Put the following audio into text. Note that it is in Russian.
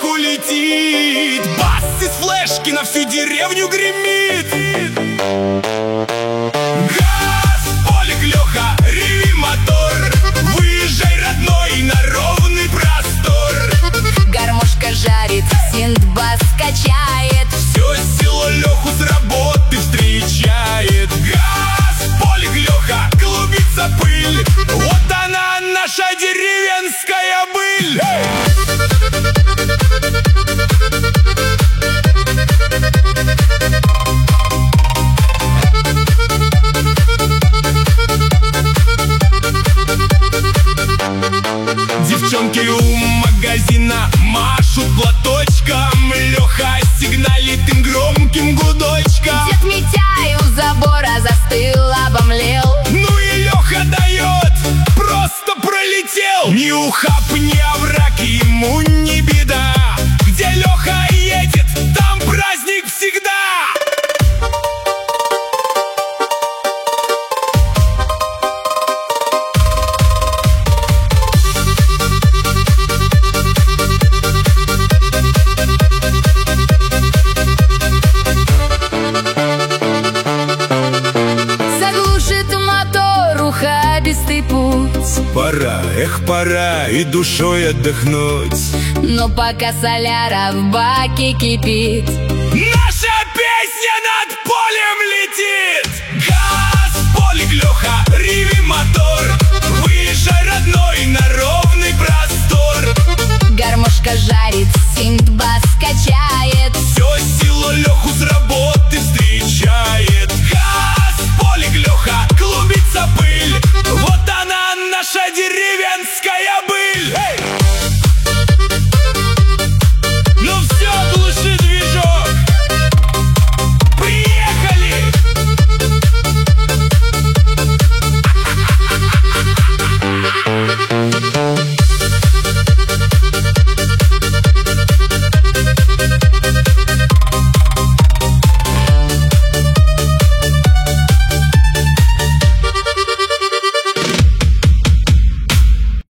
дорожку летит. Бас из флешки на всю деревню гремит. Газ, Полик, Леха, реви мотор. Выезжай, родной, на ровный простор. Гармошка жарит, синт-бас качает. Все село Леху с работы встречает. Газ, Полик, Леха, клубится пыль. Вот она, наша деревенская быль. Девчонки у магазина машут платочком. Леха сигналит им громким гудочком. Дед Митяй у забора застыл, обомлел. Ну и Леха дает, просто пролетел. Ни ухаб, ни овраг, ему не беда. Где Леха едет, там праздник всегда. Ухабистый путь. Пора, эх, пора и душой отдохнуть. Но пока соляра в баке кипит, наша песня над полем летит. Газ, Полик, Леха, реви мотор. Выезжай, родной, на ровный простор. гармошка жарит, синт-бас качает.